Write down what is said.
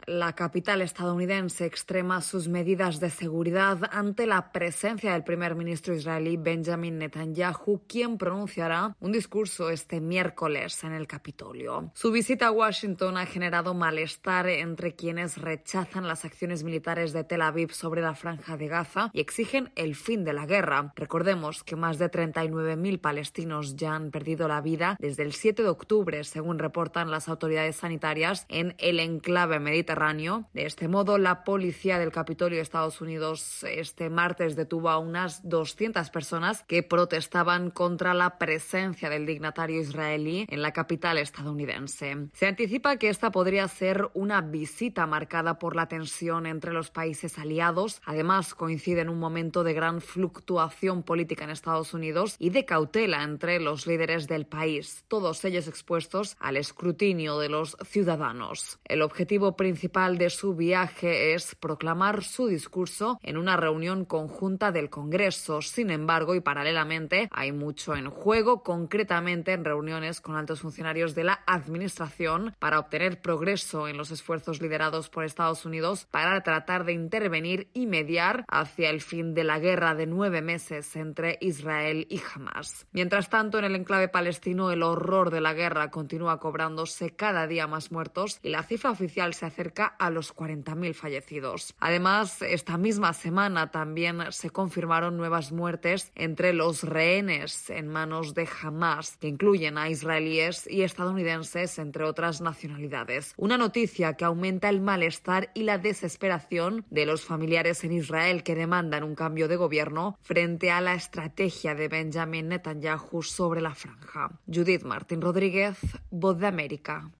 La capital estadounidense extrema sus medidas de seguridad ante la presencia del primer ministro israelí Benjamin Netanyahu, quien pronunciará un discurso este miércoles en el Capitolio. Su visita a Washington ha generado malestar entre quienes rechazan las acciones militares de Tel Aviv sobre la Franja de Gaza y exigen el fin de la guerra. Recordemos que más de 39.000 palestinos ya han perdido la vida desde el 7 de octubre, según reportan las autoridades sanitarias en el enclave mediterráneo. De este modo, la policía del Capitolio de Estados Unidos este martes detuvo a unas 200 personas que protestaban contra la presencia del dignatario israelí en la capital estadounidense. Se anticipa que esta podría ser una visita marcada por la tensión entre los países aliados. Además, coincide en un momento de gran fluctuación política en Estados Unidos y de cautela entre los líderes del país, todos ellos expuestos al escrutinio de los ciudadanos. El objetivo principal de su viaje es proclamar su discurso en una reunión conjunta del Congreso. Sin embargo, y paralelamente, hay mucho en juego, concretamente en reuniones con altos funcionarios de la administración para obtener progreso en los esfuerzos liderados por Estados Unidos para tratar de intervenir y mediar hacia el fin de la guerra de 9 meses entre Israel y Hamás. Mientras tanto, en el enclave palestino, el horror de la guerra continúa cobrándose cada día más muertos y la cifra oficial se acerca a los 40.000 fallecidos. Además, esta misma semana también se confirmaron nuevas muertes entre los rehenes en manos de Hamás, que incluyen a israelíes y estadounidenses, entre otras nacionalidades. Una noticia que aumenta el malestar y la desesperación de los familiares en Israel que demandan un cambio de gobierno frente a la estrategia de Benjamin Netanyahu sobre la franja. Judith Martín Rodríguez, Voz de América.